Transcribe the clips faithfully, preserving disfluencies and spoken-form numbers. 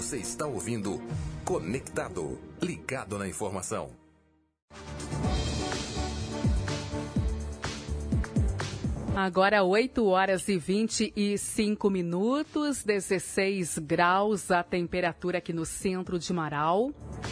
Você está ouvindo Conectado, ligado na informação. Agora oito horas e vinte e cinco minutos, dezesseis graus a temperatura aqui no centro de Marau.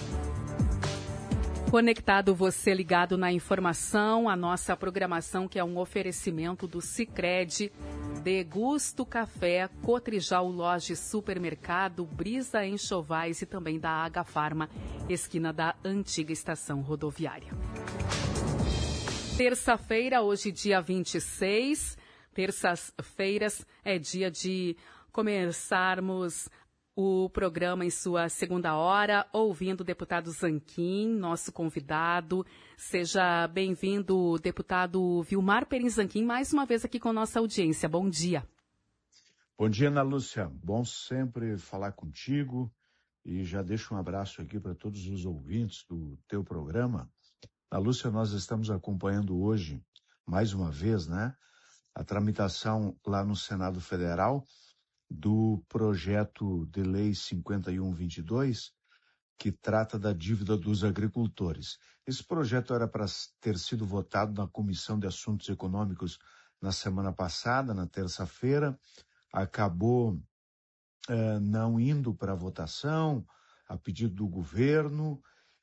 Conectado, você ligado na informação, a nossa programação que é um oferecimento do Sicredi, Degusto Café, Cotrijal Loja e Supermercado, Brisa Enxovais e também da H Farma, esquina da antiga estação rodoviária. Terça-feira, hoje dia vinte e seis, terças-feiras é dia de começarmos o programa em sua segunda hora, ouvindo o deputado Zanquim, nosso convidado. Seja bem-vindo, deputado Vilmar Perim Zanquim, mais uma vez aqui com nossa audiência. Bom dia. Bom dia, Ana Lúcia. Bom sempre falar contigo e já deixo um abraço aqui para todos os ouvintes do teu programa. Ana Lúcia, nós estamos acompanhando hoje, mais uma vez, né, a tramitação lá no Senado Federal do projeto de lei cinquenta e um vinte e dois, que trata da dívida dos agricultores. Esse projeto era para ter sido votado na Comissão de Assuntos Econômicos na semana passada, na terça-feira, acabou eh, não indo para a votação, a pedido do governo,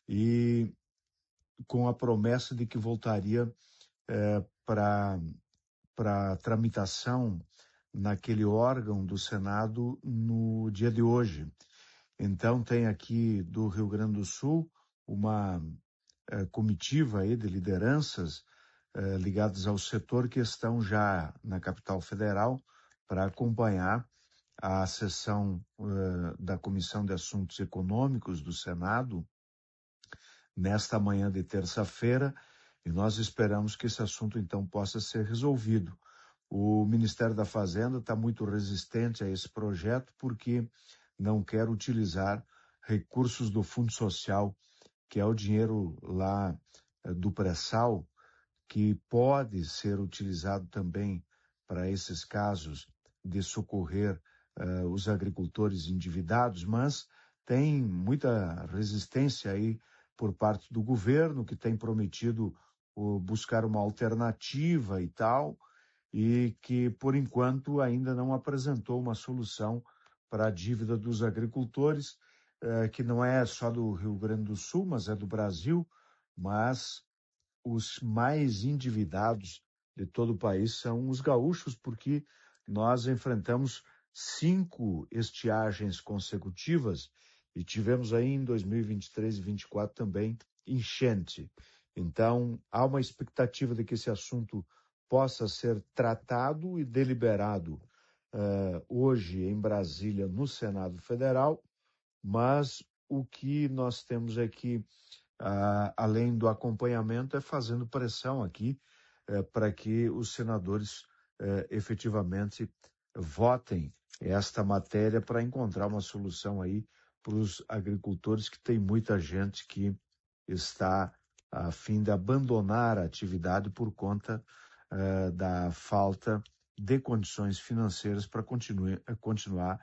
e com a promessa de que voltaria eh, para para tramitação naquele órgão do Senado no dia de hoje. Então tem aqui do Rio Grande do Sul uma eh, comitiva aí de lideranças eh, ligadas ao setor que estão já na capital federal para acompanhar a sessão eh, da Comissão de Assuntos Econômicos do Senado nesta manhã de terça-feira, e nós esperamos que esse assunto então possa ser resolvido. O Ministério da Fazenda está muito resistente a esse projeto porque não quer utilizar recursos do Fundo Social, que é o dinheiro lá eh, do pré-sal, que pode ser utilizado também para esses casos de socorrer eh, os agricultores endividados, mas tem muita resistência aí por parte do governo, que tem prometido uh, buscar uma alternativa e tal, e que, por enquanto, ainda não apresentou uma solução para a dívida dos agricultores, eh, que não é só do Rio Grande do Sul, mas é do Brasil, mas os mais endividados de todo o país são os gaúchos, porque nós enfrentamos cinco estiagens consecutivas e tivemos aí em dois mil e vinte e três e dois mil e vinte e quatro também enchente. Então, há uma expectativa de que esse assunto possa ser tratado e deliberado uh, hoje em Brasília, no Senado Federal, mas o que nós temos aqui, uh, além do acompanhamento, é fazendo pressão aqui uh, para que os senadores uh, efetivamente votem esta matéria para encontrar uma solução aí para os agricultores, que tem muita gente que está a fim de abandonar a atividade por conta uh, da falta de condições financeiras para continue, continuar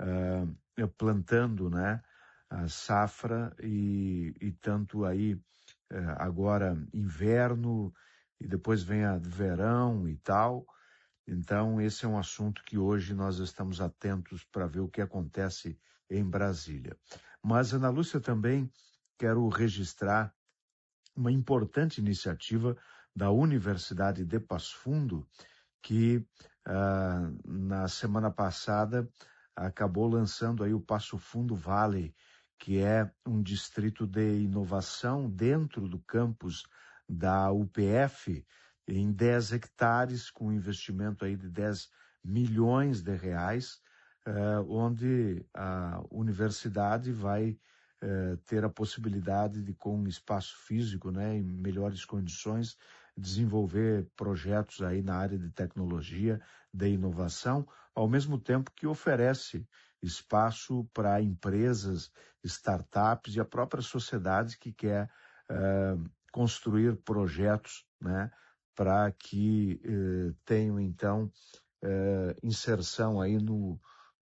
uh, plantando, né, a safra e, e tanto aí uh, agora inverno e depois vem a verão e tal. Então esse é um assunto que hoje nós estamos atentos para ver o que acontece em Brasília. Mas, Ana Lúcia, também quero registrar uma importante iniciativa da Universidade de Passo Fundo, que ah, na semana passada acabou lançando aí o Passo Fundo Valley, que é um distrito de inovação dentro do campus da U P F, em dez hectares, com investimento aí de dez milhões de reais, Uh, onde a universidade vai uh, ter a possibilidade de, com um espaço físico, né, em melhores condições, desenvolver projetos aí na área de tecnologia, de inovação, ao mesmo tempo que oferece espaço para empresas, startups e a própria sociedade que quer uh, construir projetos, né, para que uh, tenham, então, uh, inserção aí no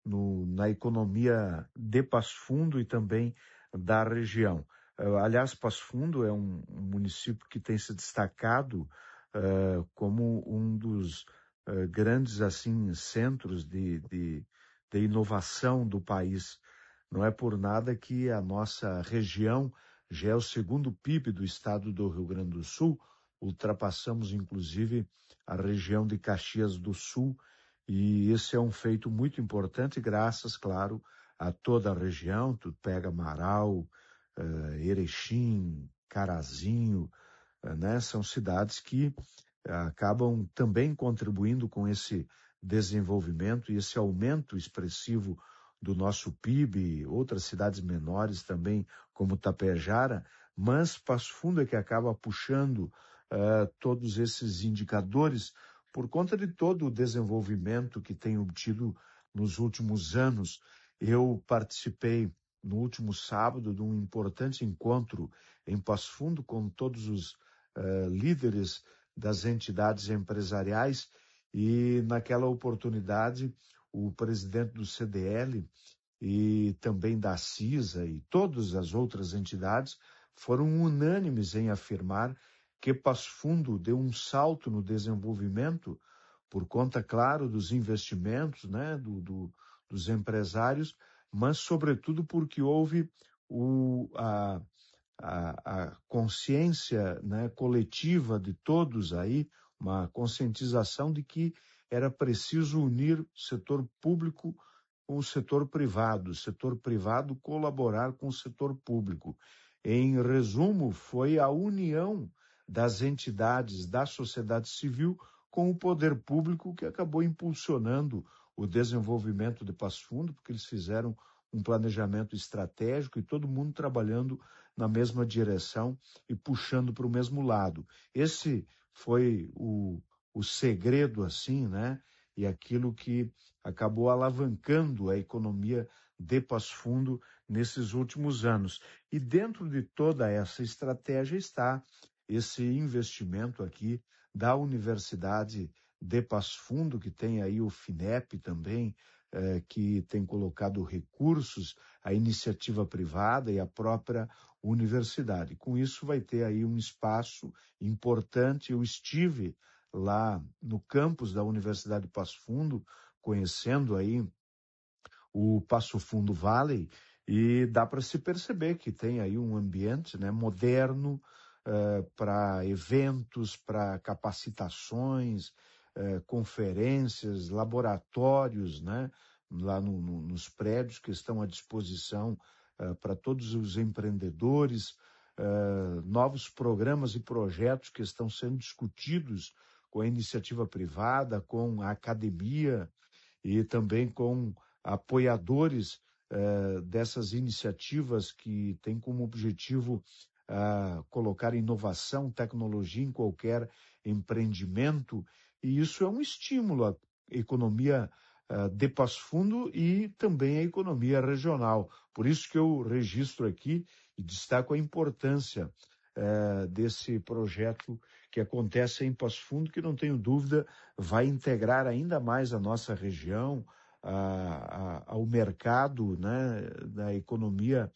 no, na economia de Passo Fundo e também da região. Uh, aliás, Passo Fundo é um, um município que tem se destacado uh, como um dos uh, grandes assim centros de, de, de inovação do país. Não é por nada que a nossa região já é o segundo P I B do estado do Rio Grande do Sul. Ultrapassamos, inclusive, a região de Caxias do Sul, e esse é um feito muito importante, graças, claro, a toda a região. Tu pega Marau, uh, Erechim, Carazinho, uh, né? São cidades que uh, acabam também contribuindo com esse desenvolvimento e esse aumento expressivo do nosso P I B, outras cidades menores também, como Tapejara, mas Passo Fundo é que acaba puxando uh, todos esses indicadores por conta de todo o desenvolvimento que tem obtido nos últimos anos. Eu participei no último sábado de um importante encontro em Passo Fundo com todos os uh, líderes das entidades empresariais, e naquela oportunidade o presidente do C D L e também da CISA e todas as outras entidades foram unânimes em afirmar que Passo Fundo deu um salto no desenvolvimento por conta, claro, dos investimentos, né, do, do, dos empresários, mas sobretudo porque houve o, a, a, a consciência, né, coletiva de todos aí, uma conscientização de que era preciso unir o setor público com o setor privado, o setor privado colaborar com o setor público. Em resumo, foi a união das entidades da sociedade civil com o poder público que acabou impulsionando o desenvolvimento de Passo Fundo, porque eles fizeram um planejamento estratégico e todo mundo trabalhando na mesma direção e puxando para o mesmo lado. Esse foi o, o segredo, assim, né? E aquilo que acabou alavancando a economia de Passo Fundo nesses últimos anos. E dentro de toda essa estratégia está esse investimento aqui da Universidade de Passo Fundo, que tem aí o FINEP também, eh, que tem colocado recursos, a iniciativa privada e a própria universidade. Com isso vai ter aí um espaço importante. Eu estive lá no campus da Universidade de Passo Fundo, conhecendo aí o Passo Fundo Valley, e dá para se perceber que tem aí um ambiente, né, moderno, uh, para eventos, para capacitações, uh, conferências, laboratórios, né, lá no, no, nos prédios que estão à disposição uh, para todos os empreendedores, uh, novos programas e projetos que estão sendo discutidos com a iniciativa privada, com a academia e também com apoiadores eh, dessas iniciativas que têm como objetivo eh, colocar inovação, tecnologia em qualquer empreendimento, e isso é um estímulo à economia eh, de Passo Fundo e também à economia regional. Por isso que eu registro aqui e destaco a importância eh, desse projeto que acontece em Passo Fundo, que não tenho dúvida vai integrar ainda mais a nossa região, a, a, ao mercado, né, da economia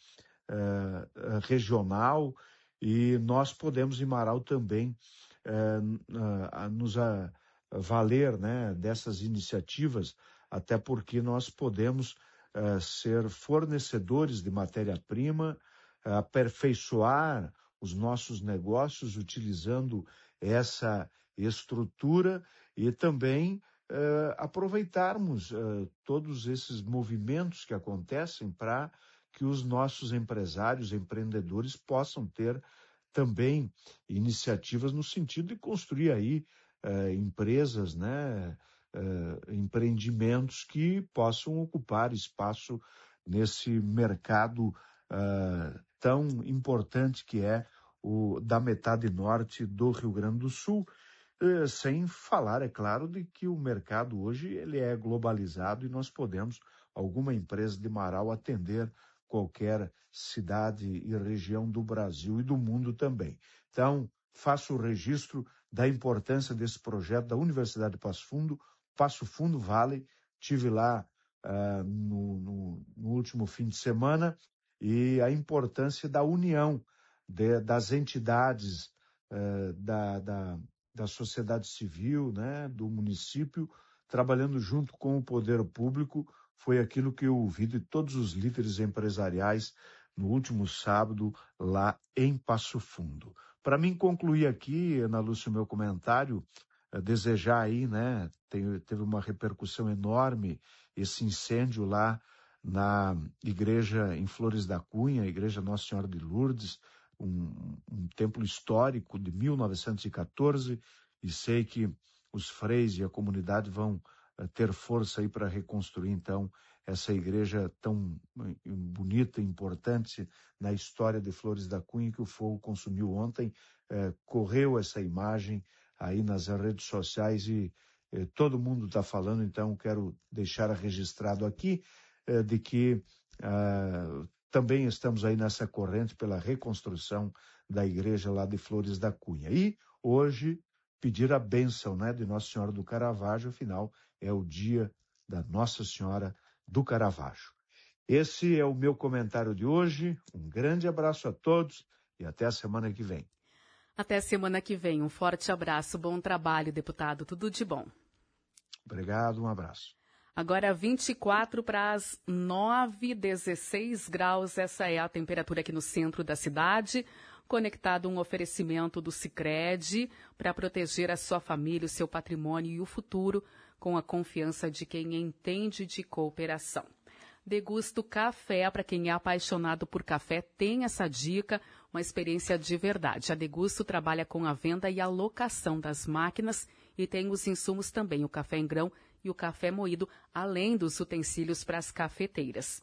uh, regional, e nós podemos em Marau também uh, uh, nos uh, valer, né, dessas iniciativas, até porque nós podemos uh, ser fornecedores de matéria-prima, uh, aperfeiçoar os nossos negócios utilizando essa estrutura e também Uh, aproveitarmos uh, todos esses movimentos que acontecem para que os nossos empresários, empreendedores possam ter também iniciativas no sentido de construir aí uh, empresas, né, uh, empreendimentos que possam ocupar espaço nesse mercado uh, tão importante que é o da metade norte do Rio Grande do Sul. Uh, sem falar, é claro, de que o mercado hoje ele é globalizado e nós podemos, alguma empresa de Marau, atender qualquer cidade e região do Brasil e do mundo também. Então, faço o registro da importância desse projeto da Universidade de Passo Fundo, Passo Fundo Valley. Tive lá uh, no, no, no último fim de semana, e a importância da união de, das entidades uh, da, da, da sociedade civil, né, do município, trabalhando junto com o poder público. Foi aquilo que eu ouvi de todos os líderes empresariais no último sábado lá em Passo Fundo. Para mim concluir aqui, Ana Lúcia, o meu comentário, é desejar aí, né, tem, teve uma repercussão enorme esse incêndio lá na igreja em Flores da Cunha, a igreja Nossa Senhora de Lourdes, um, um templo histórico de mil novecentos e quatorze, e sei que os freis e a comunidade vão uh, ter força aí para reconstruir, então, essa igreja tão bonita e importante na história de Flores da Cunha, que o fogo consumiu ontem. Eh, correu essa imagem aí nas redes sociais e eh, todo mundo está falando, então quero deixar registrado aqui eh, de que ah, também estamos aí nessa corrente pela reconstrução da igreja lá de Flores da Cunha. E hoje pedir a bênção, né, de Nossa Senhora do Caravaggio, afinal é o dia da Nossa Senhora do Caravaggio. Esse é o meu comentário de hoje. Um grande abraço a todos e até a semana que vem. Até a semana que vem. Um forte abraço. Bom trabalho, deputado. Tudo de bom. Obrigado, um abraço. Agora vinte e quatro para as nove, dezesseis graus. Essa é a temperatura aqui no centro da cidade. Conectado um oferecimento do Sicredi para proteger a sua família, o seu patrimônio e o futuro, com a confiança de quem entende de cooperação. Degusto Café, para quem é apaixonado por café, tem essa dica, uma experiência de verdade. A Degusto trabalha com a venda e a locação das máquinas e tem os insumos também, o café em grão e o café moído, além dos utensílios para as cafeteiras.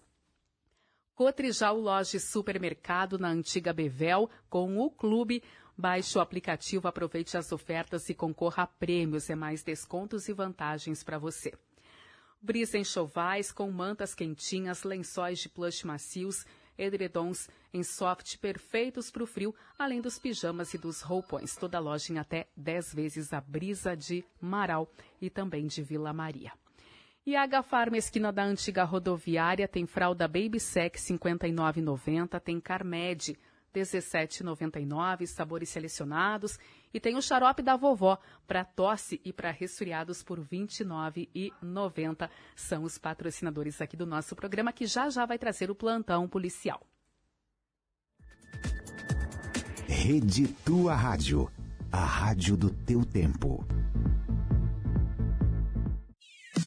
Cotrijal Loja e Supermercado na Antiga Bevel, com o Clube. Baixe o aplicativo, aproveite as ofertas e concorra a prêmios e mais descontos e vantagens para você. Brisa Enxovais com mantas quentinhas, lençóis de plush macios, edredons em soft perfeitos para o frio, além dos pijamas e dos roupões. Toda loja em até dez vezes a Brisa de Marau e também de Vila Maria. E a Agafarma, esquina da antiga rodoviária, tem fralda Baby Sec cinquenta e nove reais e noventa centavos, tem Carmed dezessete reais e noventa e nove centavos, sabores selecionados, e tem o xarope da vovó para tosse e para resfriados por vinte e nove reais e noventa centavos. São os patrocinadores aqui do nosso programa, que já já vai trazer o plantão policial. Rede Tua Rádio, a rádio do teu tempo.